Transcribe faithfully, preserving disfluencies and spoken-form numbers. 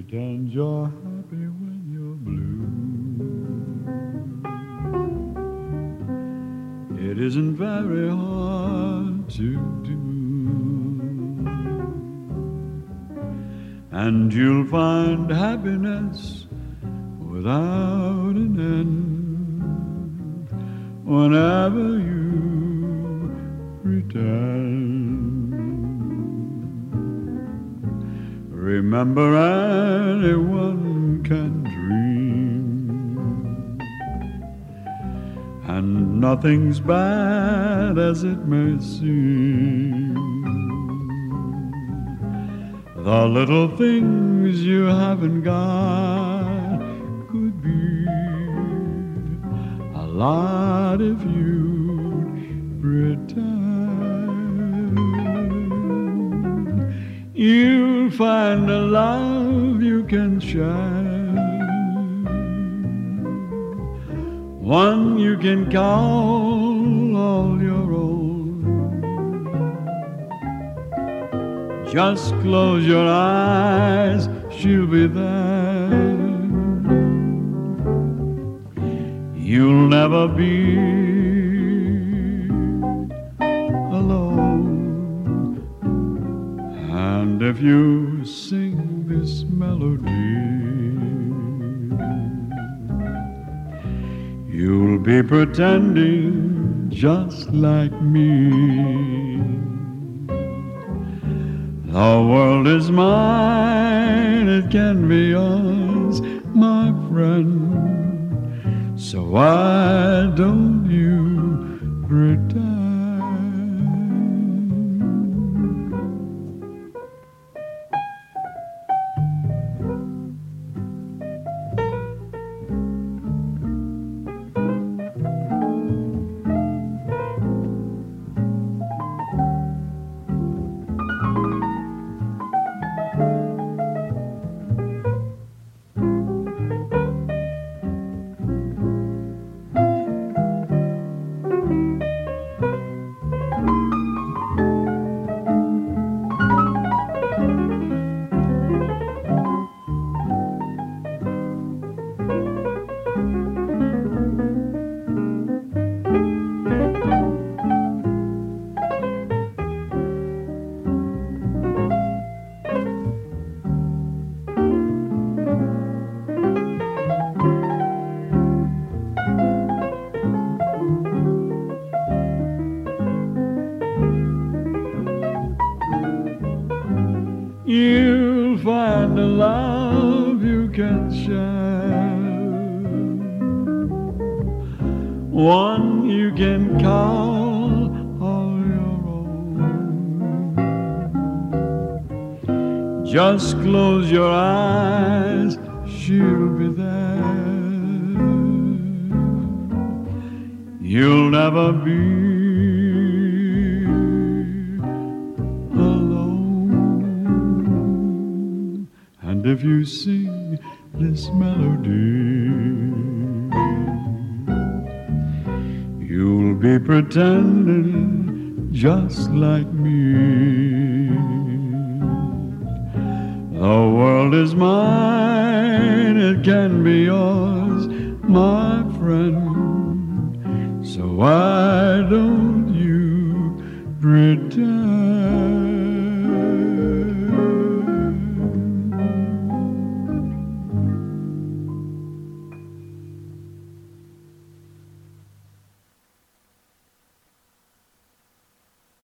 Pretend you're happy when you're blue. It isn't very hard to do, and you'll find happiness without an end whenever you pretend. Remember, anyone can dream, and nothing's bad as it may seem. The little things you haven't got could be a lot if you'd pretend. You'll find a love you can share, one you can call all your own. Just close your eyes, she'll be there. You'll never be alone. And if you sing this melody, you'll be pretending just like me. The world is mine, it can be yours, my friend. So why don't you pretend? You'll find a love you can share, one you can call all your own. Just close your eyes, she'll be there. You'll never be and if you sing this melody, you'll be pretending just like me. The world is mine, it can be yours, my friend. So why don't you pretend?